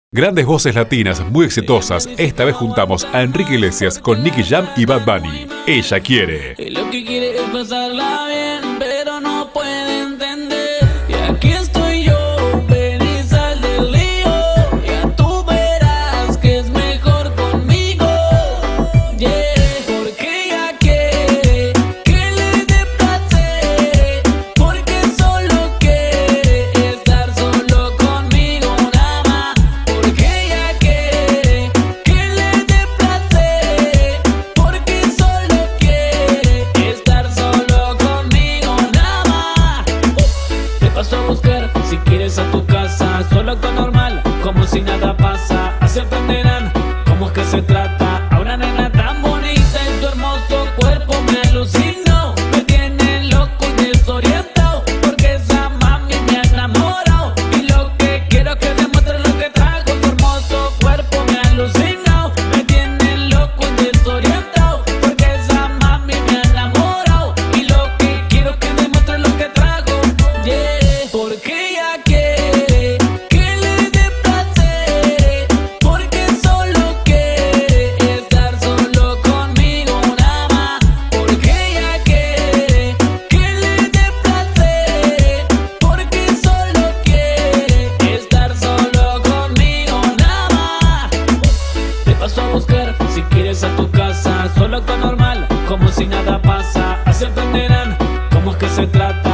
Grandes voces latinas muy exitosas. Esta vez juntamos a Enrique Iglesias con Nicky Jam y Bad Bunny. Ella quiere. Y lo que quiere es pasarla bien, pero no puede entender. Y aquí estoy yo, ven y sal del lío. Ya tú verás que es mejor conmigo. Yeah, porque ella quiere que le dé placer. Porque solo quiere estar solo conmigo nada más. Porque ella quiere que le dé placer. Porque solo quiere estar solo conmigo nada más. Te paso a buscar si quieres a tu casa. Solo actúa normal, como si nada pasa. Así aprenderán cómo es que se trata. A una nena tan bonita y su hermoso cuerpo me alucinó. Me tiene loco y desorientado, porque esa mami me ha enamorado. Y lo que quiero es que demuestre lo que trajo. Su hermoso cuerpo me alucinó. Me tiene loco y desorientado, porque esa mami me ha enamorado. Y lo que quiero es que demuestre lo que trajo. Yeah, porque ella quiere que le dé placer. Porque solo quiere estar solo conmigo nada más. Porque ella quiere que le dé placer. Porque solo quiere estar solo conmigo nada más. Te paso a buscar si quieres a tu casa. Solo actúa normal, como si nada pasa. Así aprenderán cómo es que se trata.